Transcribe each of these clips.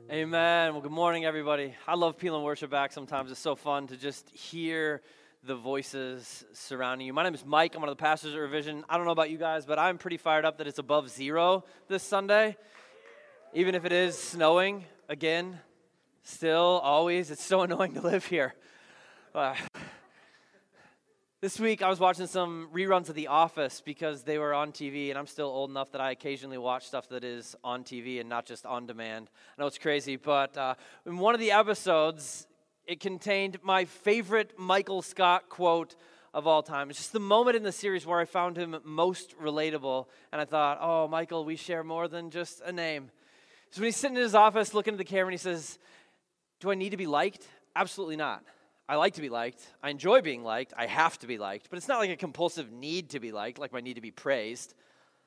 Amen. Well, good morning, everybody. I love peeling worship back sometimes. It's so fun to just hear the voices surrounding you. My name is Mike. I'm one of the pastors at Revision. I don't know about you guys, but I'm pretty fired up that it's above zero this Sunday. Even if it is snowing again, still, always, it's so annoying to live here. This week, I was watching some reruns of The Office because they were on TV, and I'm still old enough that I occasionally watch stuff that is on TV and not just on demand. I know it's crazy, but in one of the episodes, it contained my favorite Michael Scott quote of all time. It's just the moment in the series where I found him most relatable, and I thought, oh, Michael, we share more than just a name. So when he's sitting in his office looking at the camera, and he says, do I need to be liked? Absolutely not. I like to be liked. I enjoy being liked. I have to be liked. But it's not like a compulsive need to be liked, like my need to be praised.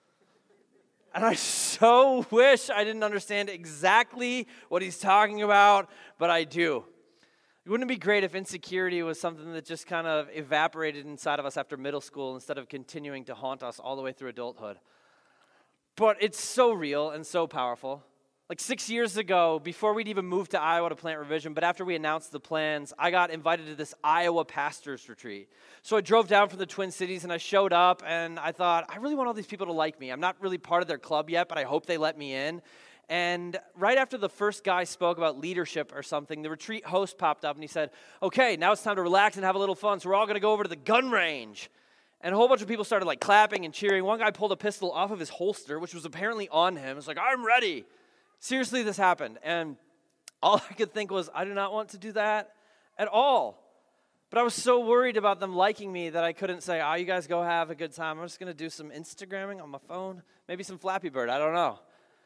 And I so wish I didn't understand exactly what he's talking about, but I do. Wouldn't it be great if insecurity was something that just kind of evaporated inside of us after middle school instead of continuing to haunt us all the way through adulthood? But it's so real and so powerful. Like 6 years ago, before we'd even moved to Iowa to plant Revision, but after we announced the plans, I got invited to this Iowa pastors retreat. So I drove down from the Twin Cities and I showed up and I thought, I really want all these people to like me. I'm not really part of their club yet, but I hope they let me in. And right after the first guy spoke about leadership or something, the retreat host popped up and he said, okay, now it's time to relax and have a little fun. So we're all going to go over to the gun range. And a whole bunch of people started like clapping and cheering. One guy pulled a pistol off of his holster, which was apparently on him. It's like, I'm ready. Seriously, this happened, and all I could think was, I do not want to do that at all. But I was so worried about them liking me that I couldn't say, you guys go have a good time. I'm just going to do some Instagramming on my phone, maybe some Flappy Bird, I don't know.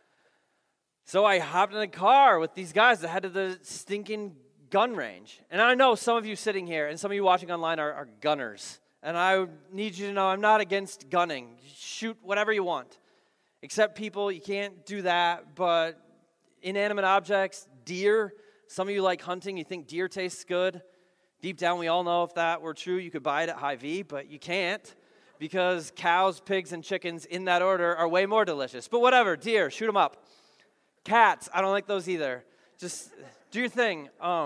So I hopped in a car with these guys that headed to the stinking gun range. And I know some of you sitting here and some of you watching online are gunners. And I need you to know I'm not against gunning. Shoot whatever you want. Except people, you can't do that, but inanimate objects, deer, some of you like hunting, you think deer tastes good. Deep down, we all know if that were true, you could buy it at Hy-Vee, but you can't because cows, pigs, and chickens in that order are way more delicious. But whatever, deer, shoot them up. Cats, I don't like those either. Just do your thing.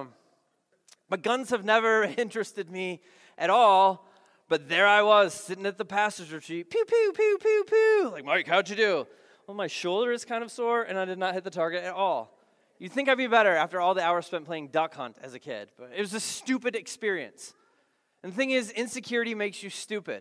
But guns have never interested me at all. But there I was, sitting at the pastor's retreat, pew, pew, pew, pew, pew. Like, Mike, how'd you do? Well, my shoulder is kind of sore, and I did not hit the target at all. You'd think I'd be better after all the hours spent playing duck hunt as a kid. But it was a stupid experience. And the thing is, insecurity makes you stupid.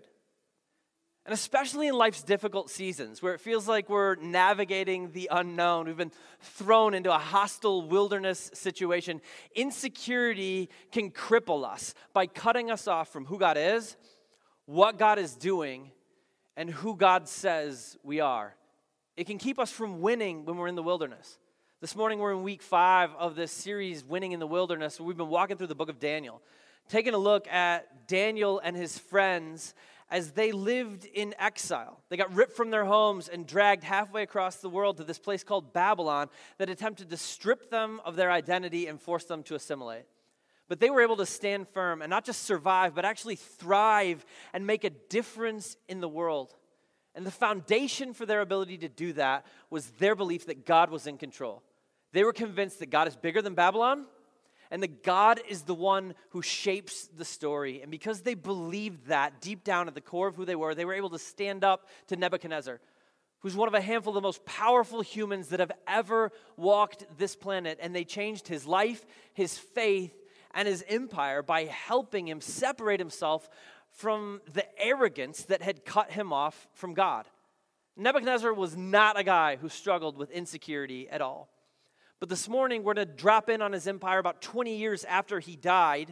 And especially in life's difficult seasons, where it feels like we're navigating the unknown. We've been thrown into a hostile wilderness situation. Insecurity can cripple us by cutting us off from who God is, what God is doing, and who God says we are. It can keep us from winning when we're in the wilderness. This morning we're in week 5 of this series, Winning in the Wilderness. We've been walking through the book of Daniel, taking a look at Daniel and his friends as they lived in exile. They got ripped from their homes and dragged halfway across the world to this place called Babylon that attempted to strip them of their identity and force them to assimilate. But they were able to stand firm and not just survive, but actually thrive and make a difference in the world. And the foundation for their ability to do that was their belief that God was in control. They were convinced that God is bigger than Babylon and that God is the one who shapes the story. And because they believed that deep down at the core of who they were able to stand up to Nebuchadnezzar, who's one of a handful of the most powerful humans that have ever walked this planet. And they changed his life, his faith, and his empire by helping him separate himself from the arrogance that had cut him off from God. Nebuchadnezzar was not a guy who struggled with insecurity at all. But this morning, we're going to drop in on his empire about 20 years after he died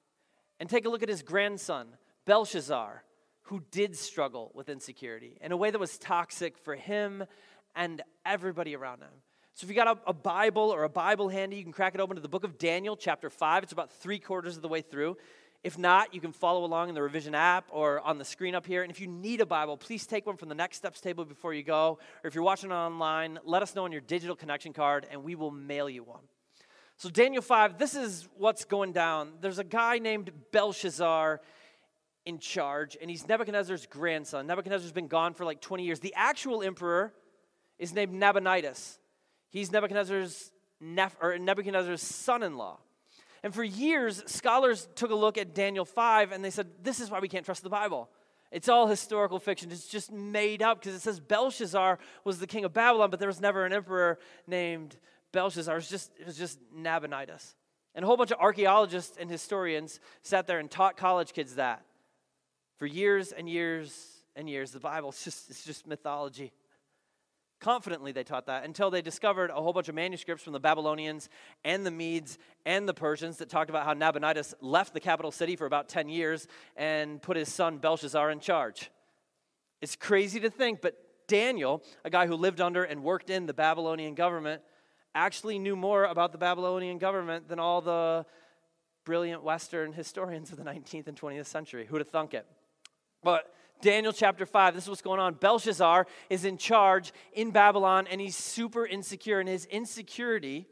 and take a look at his grandson, Belshazzar, who did struggle with insecurity in a way that was toxic for him and everybody around him. So if you got a Bible or a Bible handy, you can crack it open to the book of Daniel, chapter 5. It's about 3/4 of the way through. If not, you can follow along in the Revision app or on the screen up here. And if you need a Bible, please take one from the Next Steps table before you go. Or if you're watching online, let us know on your digital connection card, and we will mail you one. So Daniel 5, this is what's going down. There's a guy named Belshazzar in charge, and he's Nebuchadnezzar's grandson. Nebuchadnezzar's been gone for like 20 years. The actual emperor is named Nabonidus. He's Nebuchadnezzar's Nebuchadnezzar's son-in-law. And for years, scholars took a look at Daniel 5 and they said, this is why we can't trust the Bible. It's all historical fiction. It's just made up because it says Belshazzar was the king of Babylon, but there was never an emperor named Belshazzar. It was just Nabonidus. And a whole bunch of archaeologists and historians sat there and taught college kids that. For years and years and years, the Bible it's just mythology. Confidently they taught that until they discovered a whole bunch of manuscripts from the Babylonians and the Medes and the Persians that talked about how Nabonidus left the capital city for about 10 years and put his son Belshazzar in charge. It's crazy to think, but Daniel, a guy who lived under and worked in the Babylonian government, actually knew more about the Babylonian government than all the brilliant Western historians of the 19th and 20th century. Who'd have thunk it? But Daniel chapter 5, this is what's going on. Belshazzar is in charge in Babylon, and he's super insecure, and his insecurity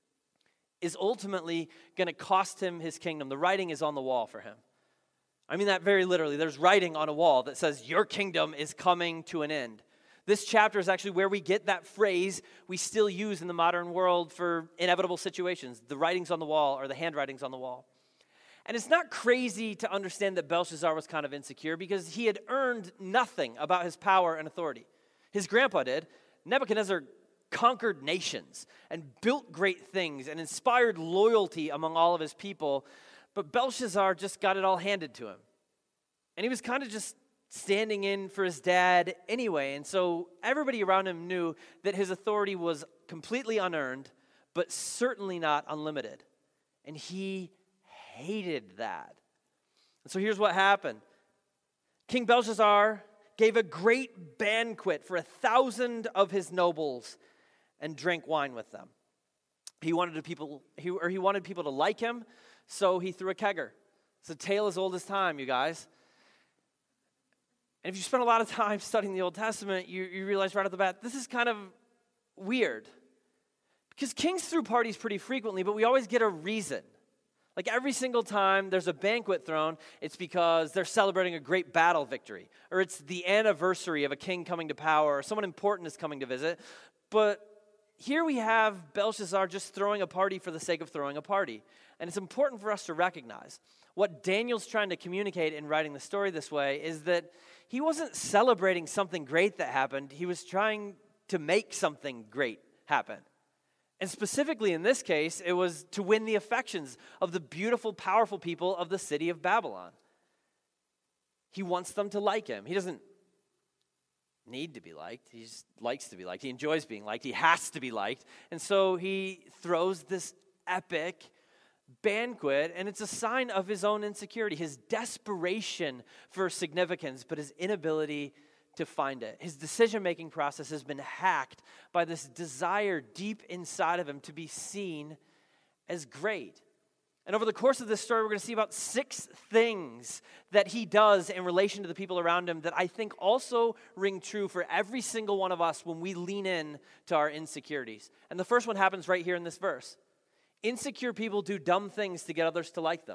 is ultimately going to cost him his kingdom. The writing is on the wall for him. I mean that very literally. There's writing on a wall that says, your kingdom is coming to an end. This chapter is actually where we get that phrase we still use in the modern world for inevitable situations. The writing's on the wall, or the handwriting's on the wall. And it's not crazy to understand that Belshazzar was kind of insecure because he had earned nothing about his power and authority. His grandpa did. Nebuchadnezzar conquered nations and built great things and inspired loyalty among all of his people, but Belshazzar just got it all handed to him. And he was kind of just standing in for his dad anyway, and so everybody around him knew that his authority was completely unearned, but certainly not unlimited. And he hated that. And so here's what happened. King Belshazzar gave a great banquet for 1,000 of his nobles and drank wine with them. He wanted people to like him, so he threw a kegger. It's a tale as old as time, you guys. And if you spend a lot of time studying the Old Testament, you realize right off the bat, this is kind of weird. Because kings threw parties pretty frequently, but we always get a reason. Like every single time there's a banquet thrown, it's because they're celebrating a great battle victory, or it's the anniversary of a king coming to power, or someone important is coming to visit. But here we have Belshazzar just throwing a party for the sake of throwing a party. And it's important for us to recognize what Daniel's trying to communicate in writing the story this way is that he wasn't celebrating something great that happened. He was trying to make something great happen. And specifically in this case, it was to win the affections of the beautiful, powerful people of the city of Babylon. He wants them to like him. He doesn't need to be liked. He just likes to be liked. He enjoys being liked. He has to be liked. And so he throws this epic banquet, and it's a sign of his own insecurity, his desperation for significance, but his inability to find it. His decision-making process has been hacked by this desire deep inside of him to be seen as great. And over the course of this story, we're going to see about 6 things that he does in relation to the people around him that I think also ring true for every single one of us when we lean in to our insecurities. And the first one happens right here in this verse. Insecure people do dumb things to get others to like them.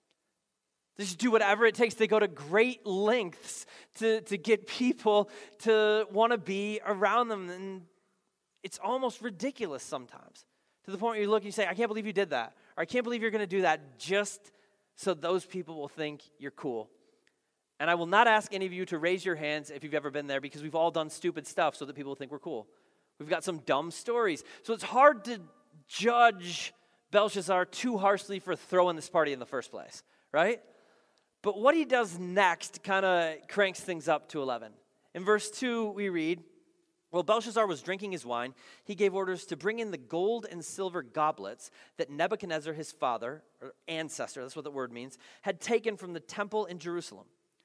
They just do whatever it takes. They go to great lengths to get people to want to be around them. And it's almost ridiculous sometimes. To the point where you look and you say, I can't believe you did that. Or I can't believe you're going to do that just so those people will think you're cool. And I will not ask any of you to raise your hands if you've ever been there because we've all done stupid stuff so that people will think we're cool. We've got some dumb stories. So it's hard to judge Belshazzar too harshly for throwing this party in the first place, right? But what he does next kind of cranks things up to 11. In verse 2, we read, while Belshazzar was drinking his wine, he gave orders to bring in the gold and silver goblets that Nebuchadnezzar, his father, or ancestor, that's what the word means, had taken from the temple in Jerusalem,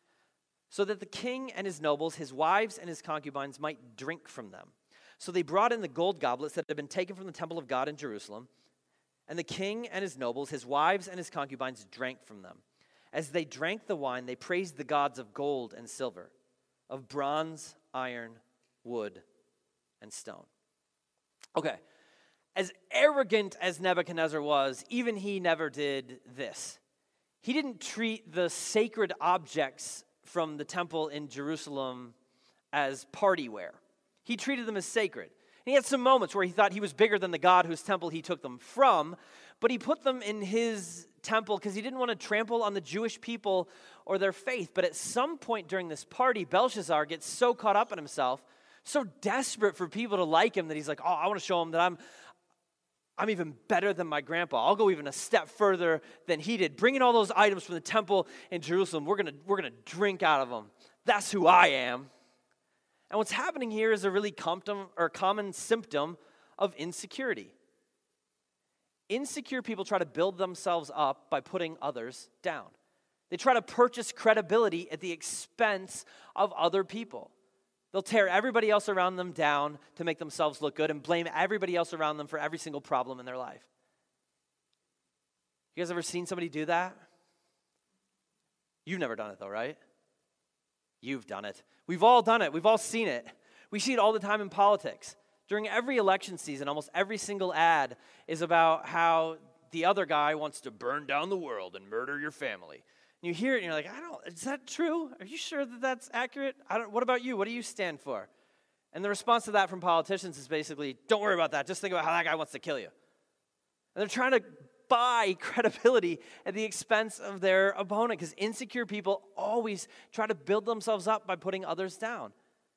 so that the king and his nobles, his wives and his concubines might drink from them. So they brought in the gold goblets that had been taken from the temple of God in Jerusalem, and the king and his nobles, his wives and his concubines drank from them. As they drank the wine, they praised the gods of gold and silver, of bronze, iron, wood, and stone. Okay, as arrogant as Nebuchadnezzar was, even he never did this. He didn't treat the sacred objects from the temple in Jerusalem as party wear. He treated them as sacred. And he had some moments where he thought he was bigger than the God whose temple he took them from, but he put them in his temple because he didn't want to trample on the Jewish people or their faith. But at some point during this party, Belshazzar gets so caught up in himself, so desperate for people to like him, that he's like, oh, I want to show him that I'm even better than my grandpa. I'll go even a step further than he did. Bringing all those items from the temple in Jerusalem, we're gonna drink out of them. That's who I am. And what's happening here is a really common symptom of insecurity. Insecure people try to build themselves up by putting others down. They try to purchase credibility at the expense of other people. They'll tear everybody else around them down to make themselves look good and blame everybody else around them for every single problem in their life. You guys ever seen somebody do that? You've never done it though, right? You've done it. We've all done it. We've all seen it. We see it all the time in politics. During every election season, almost every single ad is about how the other guy wants to burn down the world and murder your family. And you hear it and you're like, is that true? Are you sure that that's accurate? What about you? What do you stand for? And the response to that from politicians is basically, don't worry about that. Just think about how that guy wants to kill you. And they're trying to buy credibility at the expense of their opponent, because insecure people always try to build themselves up by putting others down.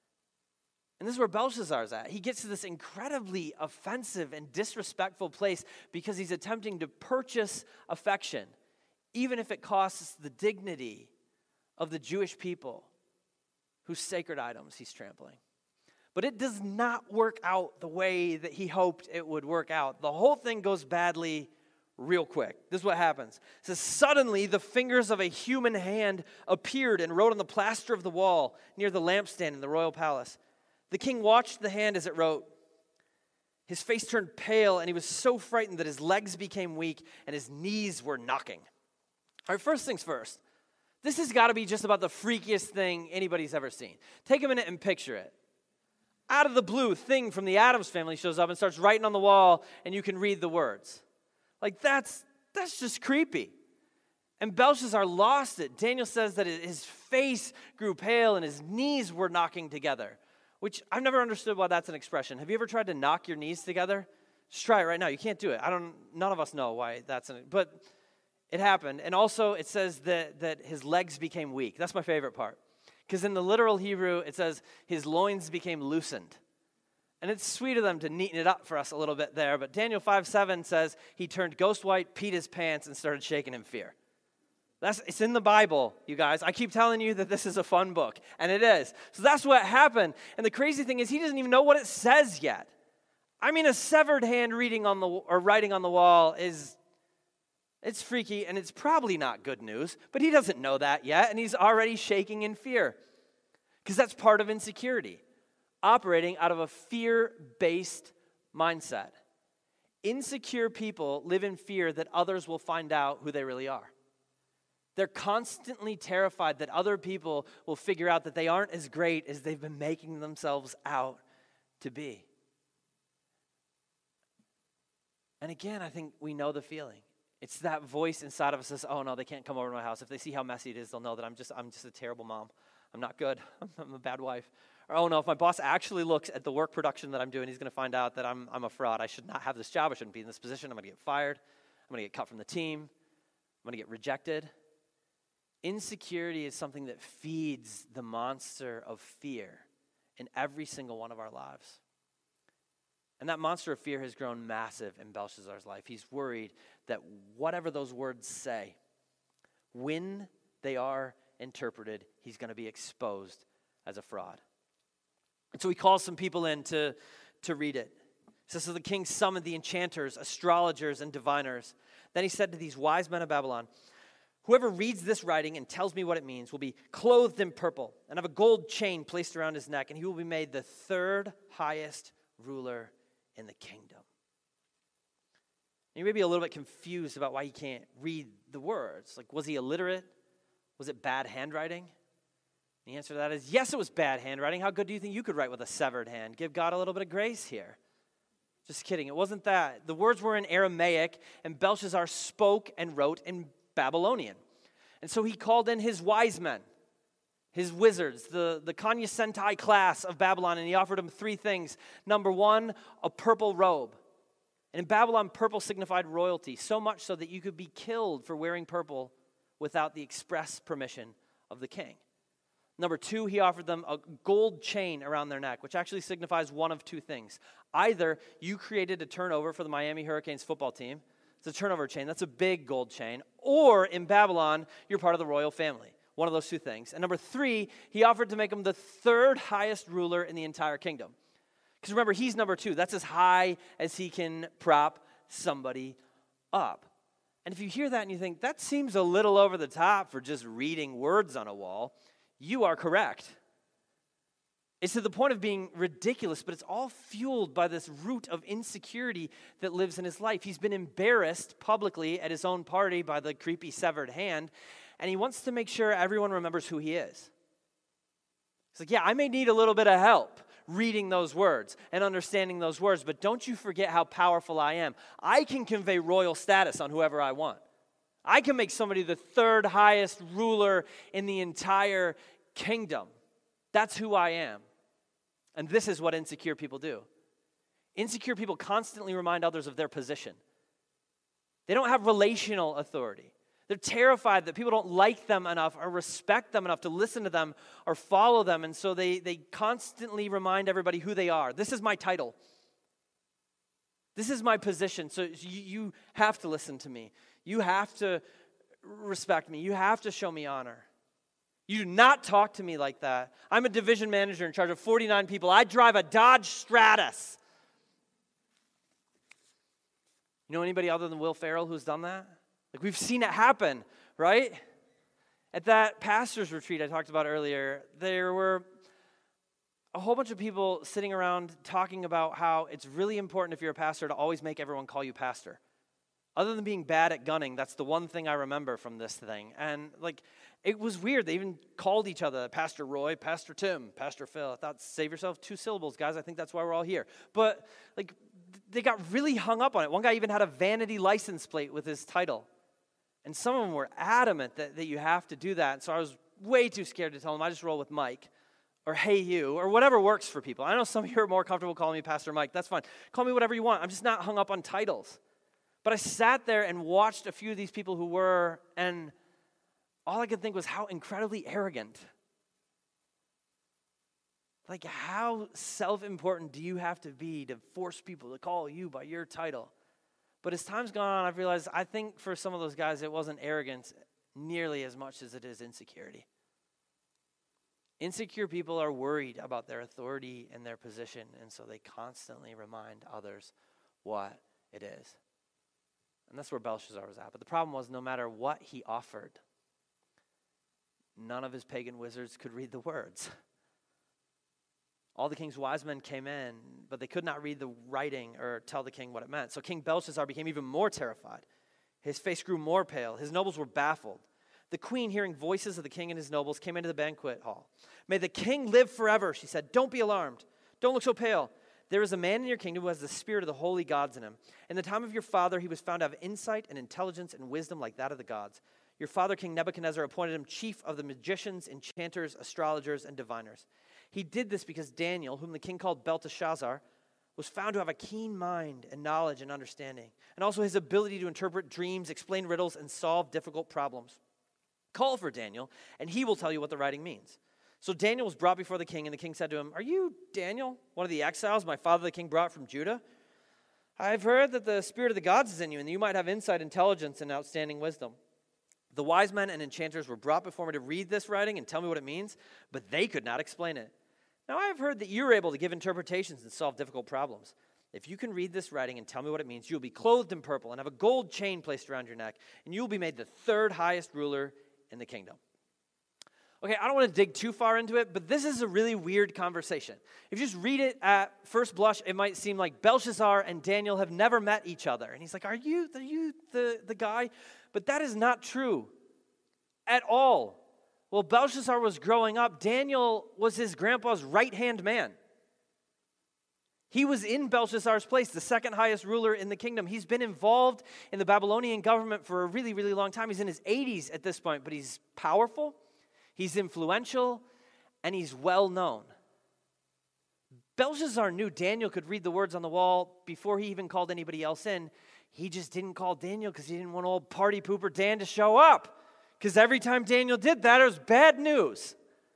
And this is where Belshazzar's at. He gets to this incredibly offensive and disrespectful place because he's attempting to purchase affection, even if it costs the dignity of the Jewish people whose sacred items he's trampling. But it does not work out the way that he hoped it would work out. The whole thing goes badly real quick. This is what happens. It says, suddenly the fingers of a human hand appeared and wrote on the plaster of the wall near the lampstand in the royal palace. The king watched the hand as it wrote. His face turned pale, and he was so frightened that his legs became weak and his knees were knocking. All right, first things first. This has got to be just about the freakiest thing anybody's ever seen. Take a minute and picture it. Out of the blue, Thing from the Addams Family shows up and starts writing on the wall, and you can read the words. Like, that's just creepy. And Belshazzar lost it. Daniel says that his face grew pale and his knees were knocking together, which I've never understood why that's an expression. Have you ever tried to knock your knees together? Just try it right now. You can't do it. None of us know why but it happened. And also it says that his legs became weak. That's my favorite part. Because in the literal Hebrew, it says his loins became loosened. And it's sweet of them to neaten it up for us a little bit there. But Daniel 5:7 says he turned ghost white, peed his pants, and started shaking in fear. It's in the Bible, you guys. I keep telling you that this is a fun book, and it is. So that's what happened. And the crazy thing is he doesn't even know what it says yet. I mean, a severed hand writing on the wall it's freaky, and it's probably not good news, but he doesn't know that yet, and he's already shaking in fear. Because that's part of insecurity. Operating out of a fear-based mindset. Insecure people live in fear that others will find out who they really are. They're constantly terrified that other people will figure out that they aren't as great as they've been making themselves out to be. And again, I think we know the feeling. It's that voice inside of us that says, oh no, they can't come over to my house. If they see how messy it is, they'll know that I'm just a terrible mom. I'm not good. I'm a bad wife. Or, oh no, if my boss actually looks at the work production that I'm doing, he's going to find out that I'm a fraud. I should not have this job. I shouldn't be in this position. I'm going to get fired. I'm going to get cut from the team. I'm going to get rejected. Insecurity is something that feeds the monster of fear in every single one of our lives. And that monster of fear has grown massive in Belshazzar's life. He's worried that whatever those words say, when they are interpreted, he's going to be exposed as a fraud. And so he calls some people in to read it. It says, so the king summoned the enchanters, astrologers, and diviners. Then he said to these wise men of Babylon, whoever reads this writing and tells me what it means will be clothed in purple and have a gold chain placed around his neck, and he will be made the third highest ruler in the kingdom. And you may be a little bit confused about why he can't read the words. Like, was he illiterate? Was it bad handwriting? The answer to that is yes, it was bad handwriting. How good do you think you could write with a severed hand? Give God a little bit of grace here. Just kidding. It wasn't that. The words were in Aramaic, and Belshazzar spoke and wrote in Babylonian. And so he called in his wise men. his wizards, the Kanya Sentai class of Babylon, and he offered them three things. Number one, a purple robe. And in Babylon, purple signified royalty, so much so that you could be killed for wearing purple without the express permission of the king. Number two, he offered them a gold chain around their neck, which actually signifies one of two things. Either you created a turnover for the Miami Hurricanes football team. It's a turnover chain. That's a big gold chain. Or in Babylon, you're part of the royal family. One of those two things. And number three, he offered to make him the third highest ruler in the entire kingdom. Because remember, he's number two. That's as high as he can prop somebody up. And if you hear that and you think, that seems a little over the top for just reading words on a wall, you are correct. It's to the point of being ridiculous, but it's all fueled by this root of insecurity that lives in his life. He's been embarrassed publicly at his own party by the creepy severed hand, and he wants to make sure everyone remembers who he is. He's like, yeah, I may need a little bit of help reading those words and understanding those words, but don't you forget how powerful I am. I can convey royal status on whoever I want. I can make somebody the third highest ruler in the entire kingdom. That's who I am. And this is what insecure people do. Insecure people constantly remind others of their position. They don't have relational authority. They're terrified that people don't like them enough or respect them enough to listen to them or follow them. And so they constantly remind everybody who they are. This is my title. This is my position. So you have to listen to me. You have to respect me. You have to show me honor. You do not talk to me like that. I'm a division manager in charge of 49 people. I drive a Dodge Stratus. You know anybody other than Will Ferrell who's done that? Like, we've seen it happen, right? At that pastor's retreat I talked about earlier, there were a whole bunch of people sitting around talking about how it's really important if you're a pastor to always make everyone call you pastor. Other than being bad at gunning, that's the one thing I remember from this thing. And, like, it was weird. They even called each other Pastor Roy, Pastor Tim, Pastor Phil. I thought, save yourself 2 syllables, guys. I think that's why we're all here. But, like, they got really hung up on it. One guy even had a vanity license plate with his title. And some of them were adamant that you have to do that. And so I was way too scared to tell them, I just roll with Mike or hey you or whatever works for people. I know some of you are more comfortable calling me Pastor Mike. That's fine. Call me whatever you want. I'm just not hung up on titles. But I sat there and watched a few of these people who were, and all I could think was how incredibly arrogant. Like, how self-important do you have to be to force people to call you by your title? But as time's gone on, I've realized I think for some of those guys, it wasn't arrogance nearly as much as it is insecurity. Insecure people are worried about their authority and their position, and so they constantly remind others what it is. And that's where Belshazzar was at. But the problem was, no matter what he offered, none of his pagan wizards could read the words. All the king's wise men came in, but they could not read the writing or tell the king what it meant. So King Belshazzar became even more terrified. His face grew more pale. His nobles were baffled. The queen, hearing voices of the king and his nobles, came into the banquet hall. May the king live forever, she said. Don't be alarmed. Don't look so pale. There is a man in your kingdom who has the spirit of the holy gods in him. In the time of your father, he was found to have insight and intelligence and wisdom like that of the gods. Your father, King Nebuchadnezzar, appointed him chief of the magicians, enchanters, astrologers, and diviners. He did this because Daniel, whom the king called Belteshazzar, was found to have a keen mind and knowledge and understanding, and also his ability to interpret dreams, explain riddles, and solve difficult problems. Call for Daniel, and he will tell you what the writing means. So Daniel was brought before the king, and the king said to him, Are you Daniel, one of the exiles my father the king brought from Judah? I've heard that the spirit of the gods is in you, and that you might have insight, intelligence, and outstanding wisdom. The wise men and enchanters were brought before me to read this writing and tell me what it means, but they could not explain it. Now I have heard that you're able to give interpretations and solve difficult problems. If you can read this writing and tell me what it means, you'll be clothed in purple and have a gold chain placed around your neck, and you'll be made the third highest ruler in the kingdom. Okay, I don't want to dig too far into it, but this is a really weird conversation. If you just read it at first blush, it might seem like Belshazzar and Daniel have never met each other. And he's like, are you the guy? But that is not true at all. Well, Belshazzar was growing up. Daniel was his grandpa's right-hand man. He was in Belshazzar's place, the second highest ruler in the kingdom. He's been involved in the Babylonian government for a really, really long time. He's in his 80s at this point, but he's powerful. He's influential, and he's well known. Belshazzar knew Daniel could read the words on the wall before he even called anybody else in. He just didn't call Daniel because he didn't want old party pooper Dan to show up. Because every time Daniel did that, it was bad news.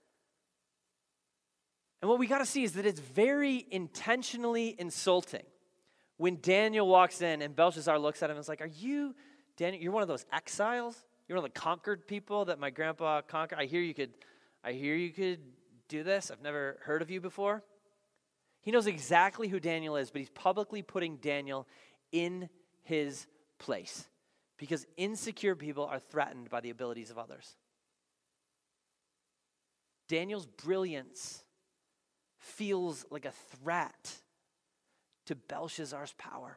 And what we got to see is that it's very intentionally insulting when Daniel walks in and Belshazzar looks at him and is like, are you, Daniel, you're one of those exiles? You're one of the conquered people that my grandpa conquered? I hear you could do this. I've never heard of you before. He knows exactly who Daniel is, but he's publicly putting Daniel in his place because insecure people are threatened by the abilities of others. Daniel's brilliance feels like a threat to Belshazzar's power.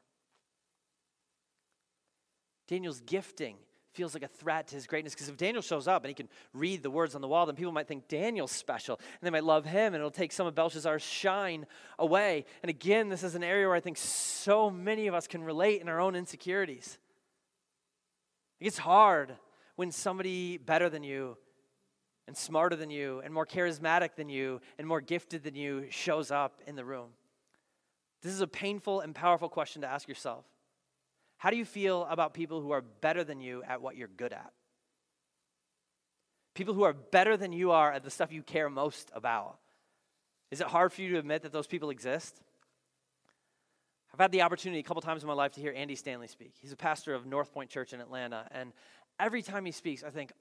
Daniel's gifting feels like a threat to his greatness, because if Daniel shows up and he can read the words on the wall, then people might think Daniel's special, and they might love him, and it'll take some of Belshazzar's shine away. And again, this is an area where I think so many of us can relate in our own insecurities. It's hard when somebody better than you and smarter than you and more charismatic than you and more gifted than you shows up in the room. This is a painful and powerful question to ask yourself. How do you feel about people who are better than you at what you're good at? People who are better than you are at the stuff you care most about. Is it hard for you to admit that those people exist? I've had the opportunity a couple times in my life to hear Andy Stanley speak. He's a pastor of North Point Church in Atlanta, and every time he speaks, I think,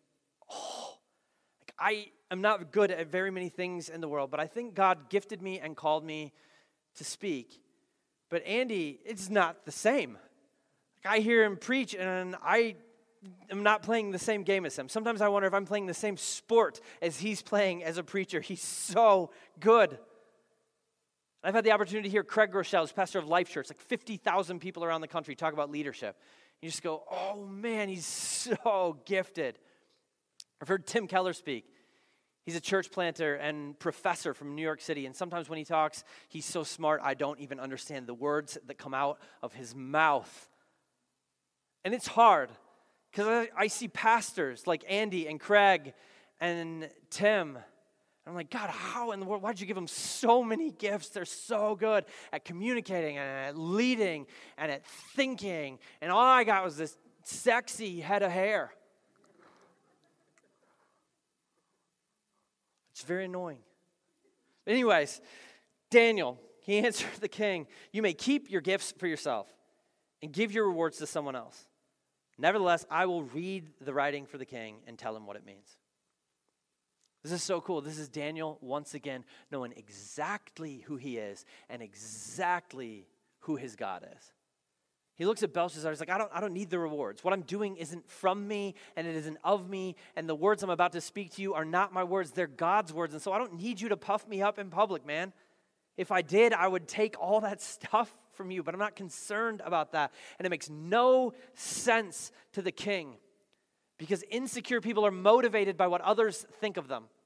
I am not good at very many things in the world, but I think God gifted me and called me to speak. But Andy, it's not the same. I hear him preach, and I am not playing the same game as him. Sometimes I wonder if I'm playing the same sport as he's playing as a preacher. He's so good. I've had the opportunity to hear Craig Groeschel, who's pastor of Life Church, like 50,000 people around the country talk about leadership. You just go, oh man, he's so gifted. I've heard Tim Keller speak. He's a church planter and professor from New York City, and sometimes when he talks, he's so smart I don't even understand the words that come out of his mouth. And it's hard, because I see pastors like Andy and Craig and Tim. And I'm like, God, how in the world, why did you give them so many gifts? They're so good at communicating and at leading and at thinking. And all I got was this sexy head of hair. It's very annoying. But anyways, Daniel, he answered the king, you may keep your gifts for yourself and give your rewards to someone else. Nevertheless, I will read the writing for the king and tell him what it means. This is so cool. This is Daniel once again knowing exactly who he is and exactly who his God is. He looks at Belshazzar, he's like, I don't need the rewards. What I'm doing isn't from me, and it isn't of me, and the words I'm about to speak to you are not my words, they're God's words, and so I don't need you to puff me up in public, man. If I did, I would take all that stuff from you, but I'm not concerned about that. And it makes no sense to the king, because insecure people are motivated by what others think of them.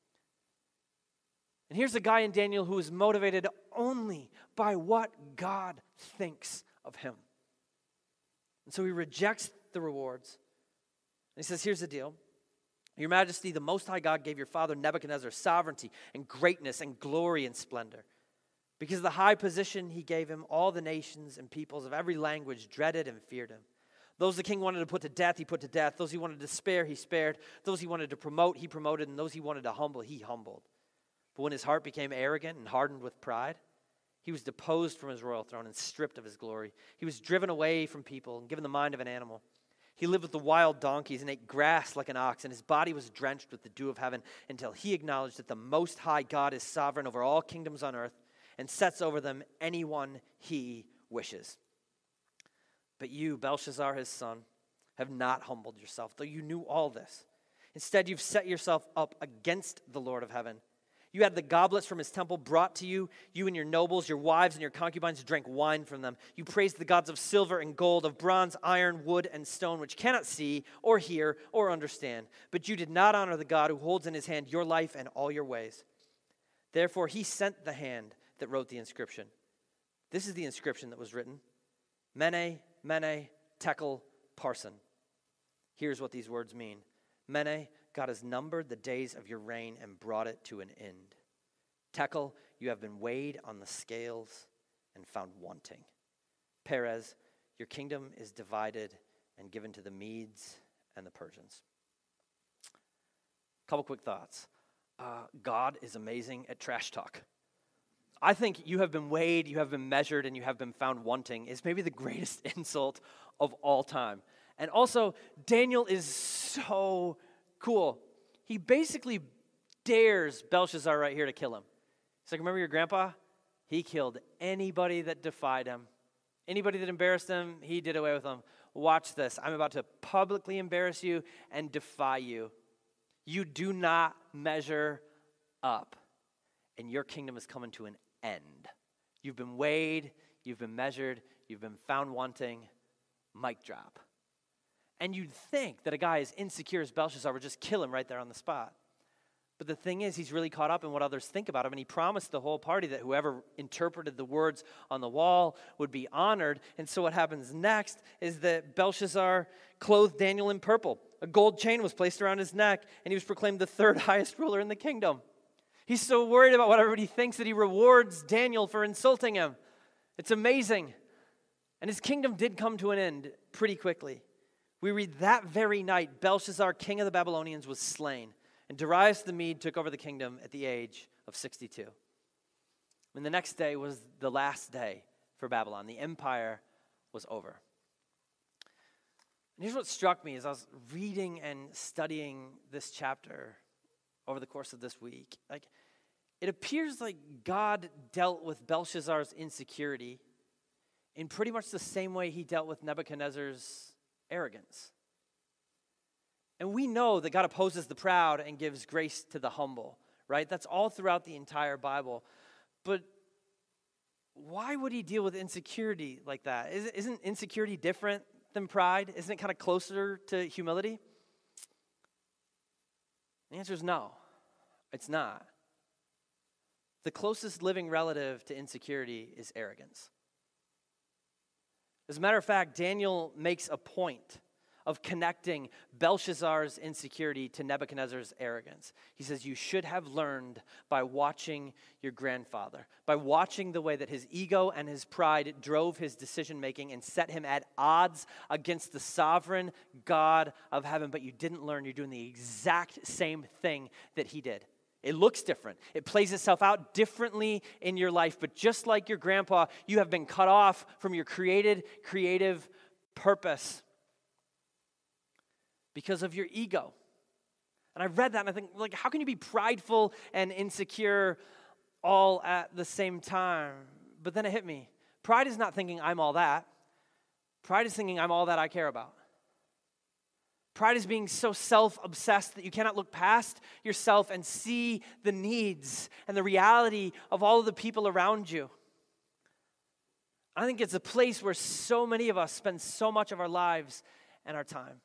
And here's a guy in Daniel who is motivated only by what God thinks of him. And so he rejects the rewards. And he says, here's the deal. Your Majesty, the Most High God gave your father Nebuchadnezzar sovereignty and greatness and glory and splendor. Because of the high position he gave him, all the nations and peoples of every language dreaded and feared him. Those the king wanted to put to death, he put to death. Those he wanted to spare, he spared. Those he wanted to promote, he promoted. And those he wanted to humble, he humbled. But when his heart became arrogant and hardened with pride, he was deposed from his royal throne and stripped of his glory. He was driven away from people and given the mind of an animal. He lived with the wild donkeys and ate grass like an ox, and his body was drenched with the dew of heaven until he acknowledged that the Most High God is sovereign over all kingdoms on earth and sets over them anyone he wishes. But you, Belshazzar, his son, have not humbled yourself, though you knew all this. Instead, you've set yourself up against the Lord of heaven. You had the goblets from his temple brought to you. You and your nobles, your wives, and your concubines drank wine from them. You praised the gods of silver and gold, of bronze, iron, wood, and stone, which cannot see or hear or understand. But you did not honor the God who holds in his hand your life and all your ways. Therefore, he sent the hand that wrote the inscription. This is the inscription that was written. Mene, Mene, Tekel, Parsin. Here's what these words mean. Mene, God has numbered the days of your reign and brought it to an end. Tekel, you have been weighed on the scales and found wanting. Perez, your kingdom is divided and given to the Medes and the Persians. Couple quick thoughts. God is amazing at trash talk. I think you have been weighed, you have been measured, and you have been found wanting is maybe the greatest insult of all time. And also, Daniel is so cool. He basically dares Belshazzar right here to kill him. He's like, remember your grandpa? He killed anybody that defied him. Anybody that embarrassed him, he did away with them. Watch this. I'm about to publicly embarrass you and defy you. You do not measure up, and your kingdom is coming to an end. You've been weighed, you've been measured, you've been found wanting. Mic drop. And you'd think that a guy as insecure as Belshazzar would just kill him right there on the spot. But the thing is, he's really caught up in what others think about him, and he promised the whole party that whoever interpreted the words on the wall would be honored. And so what happens next is that Belshazzar clothed Daniel in purple. A gold chain was placed around his neck, and he was proclaimed the third highest ruler in the kingdom. He's so worried about what everybody thinks that he rewards Daniel for insulting him. It's amazing. And his kingdom did come to an end pretty quickly. We read that very night, Belshazzar, king of the Babylonians, was slain. And Darius the Mede took over the kingdom at the age of 62. And the next day was the last day for Babylon. The empire was over. And here's what struck me as I was reading and studying this chapter over the course of this week. It appears like God dealt with Belshazzar's insecurity in pretty much the same way he dealt with Nebuchadnezzar's arrogance. And we know that God opposes the proud and gives grace to the humble, right? That's all throughout the entire Bible. But why would he deal with insecurity like that? Isn't insecurity different than pride? Isn't it kind of closer to humility? The answer is no, it's not. The closest living relative to insecurity is arrogance. As a matter of fact, Daniel makes a point of connecting Belshazzar's insecurity to Nebuchadnezzar's arrogance. He says, you should have learned by watching your grandfather, by watching the way that his ego and his pride drove his decision-making and set him at odds against the sovereign God of heaven. But you didn't learn. You're doing the exact same thing that he did. It looks different. It plays itself out differently in your life. But just like your grandpa, you have been cut off from your creative purpose because of your ego. And I read that and I think, how can you be prideful and insecure all at the same time? But then it hit me. Pride is not thinking I'm all that. Pride is thinking I'm all that I care about. Pride is being so self-obsessed that you cannot look past yourself and see the needs and the reality of all of the people around you. I think it's a place where so many of us spend so much of our lives and our time.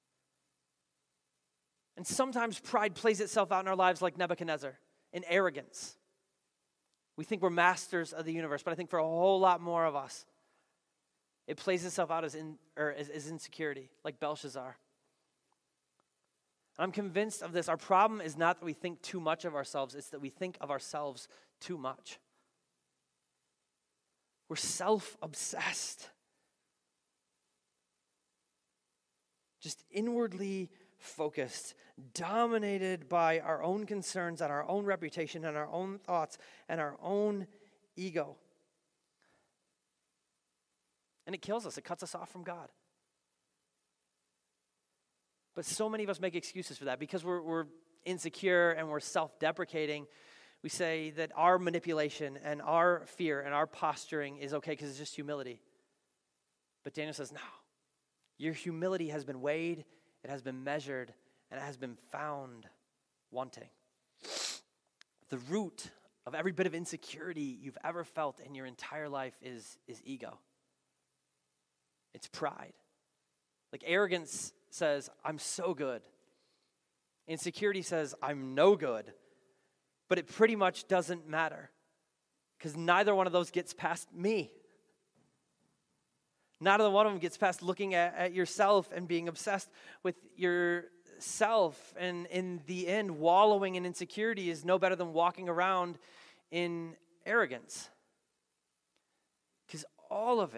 And sometimes pride plays itself out in our lives like Nebuchadnezzar, in arrogance. We think we're masters of the universe, but I think for a whole lot more of us, it plays itself out as insecurity, like Belshazzar. I'm convinced of this. Our problem is not that we think too much of ourselves, it's that we think of ourselves too much. We're self-obsessed. Just inwardly focused, dominated by our own concerns and our own reputation and our own thoughts and our own ego. And it kills us. It cuts us off from God. But so many of us make excuses for that because we're insecure and we're self-deprecating. We say that our manipulation and our fear and our posturing is okay because it's just humility. But Daniel says, no, your humility has been weighed, it has been measured, and it has been found wanting. The root of every bit of insecurity you've ever felt in your entire life is ego. It's pride. Like arrogance says, I'm so good. Insecurity says, I'm no good. But it pretty much doesn't matter because neither one of those gets past me. Neither one of them gets past looking at yourself and being obsessed with your self, and in the end, wallowing in insecurity is no better than walking around in arrogance. Because all of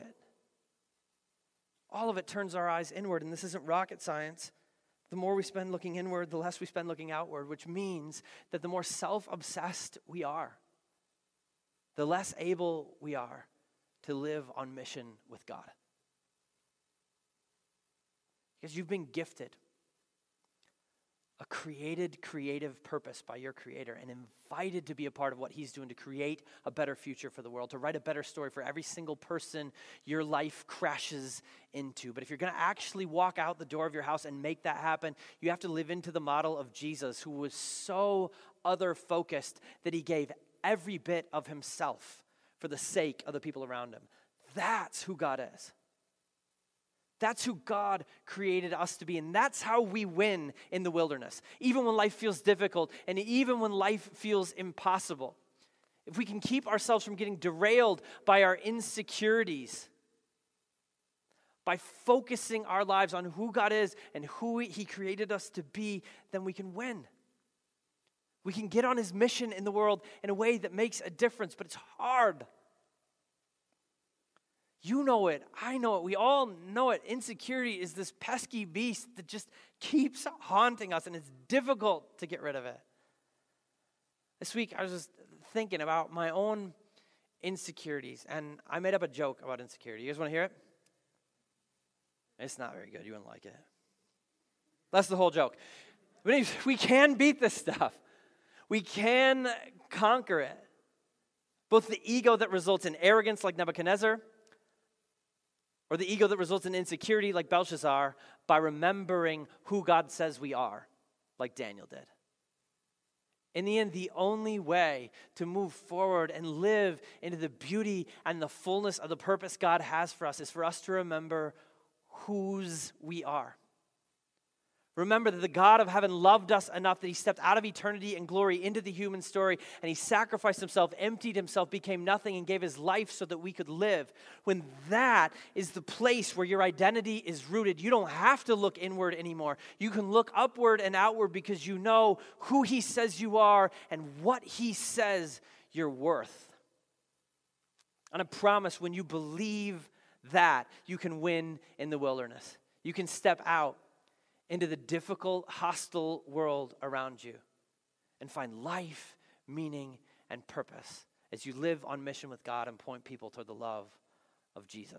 it turns our eyes inward, and this isn't rocket science. The more we spend looking inward, the less we spend looking outward, which means that the more self-obsessed we are, the less able we are to live on mission with God. Because you've been gifted a creative purpose by your Creator and invited to be a part of what He's doing to create a better future for the world, to write a better story for every single person your life crashes into. But if you're going to actually walk out the door of your house and make that happen, you have to live into the model of Jesus, who was so other-focused that He gave every bit of Himself for the sake of the people around Him. That's who God is. That's who God created us to be, and that's how we win in the wilderness. Even when life feels difficult, and even when life feels impossible. If we can keep ourselves from getting derailed by our insecurities, by focusing our lives on who God is and who He created us to be, then we can win. We can get on His mission in the world in a way that makes a difference, but it's hard. You know it. I know it. We all know it. Insecurity is this pesky beast that just keeps haunting us, and it's difficult to get rid of it. This week, I was just thinking about my own insecurities, and I made up a joke about insecurity. You guys want to hear it? It's not very good. You wouldn't like it. That's the whole joke. We can beat this stuff. We can conquer it. Both the ego that results in arrogance, like Nebuchadnezzar, or the ego that results in insecurity, like Belshazzar, by remembering who God says we are, like Daniel did. In the end, the only way to move forward and live into the beauty and the fullness of the purpose God has for us is for us to remember whose we are. Remember that the God of heaven loved us enough that He stepped out of eternity and glory into the human story, and He sacrificed Himself, emptied Himself, became nothing, and gave His life so that we could live. When that is the place where your identity is rooted, you don't have to look inward anymore. You can look upward and outward because you know who He says you are and what He says you're worth. And I promise, when you believe that, you can win in the wilderness. You can step out into the difficult, hostile world around you and find life, meaning, and purpose as you live on mission with God and point people toward the love of Jesus.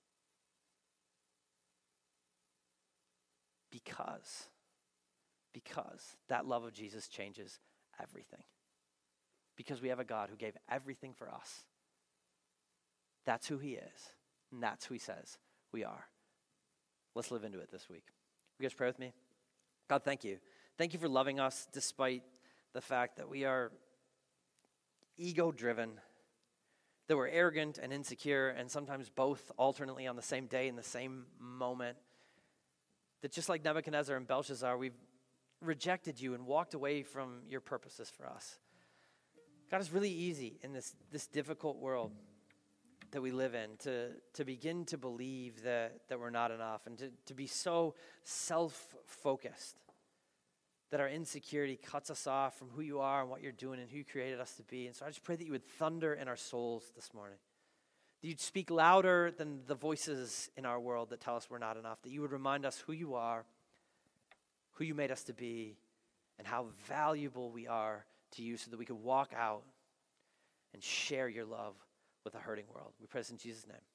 Because that love of Jesus changes everything. Because we have a God who gave everything for us. That's who He is, and that's who He says we are. Let's live into it this week. You guys pray with me? God, thank you. Thank you for loving us despite the fact that we are ego-driven, that we're arrogant and insecure, and sometimes both alternately on the same day in the same moment. That just like Nebuchadnezzar and Belshazzar, we've rejected you and walked away from your purposes for us. God, it's really easy in this difficult world that we live in, to begin to believe that we're not enough, and to be so self-focused that our insecurity cuts us off from who you are and what you're doing and who you created us to be. And so I just pray that you would thunder in our souls this morning, that you'd speak louder than the voices in our world that tell us we're not enough, that you would remind us who you are, who you made us to be, and how valuable we are to you so that we could walk out and share your love with a hurting world. We pray this in Jesus' name.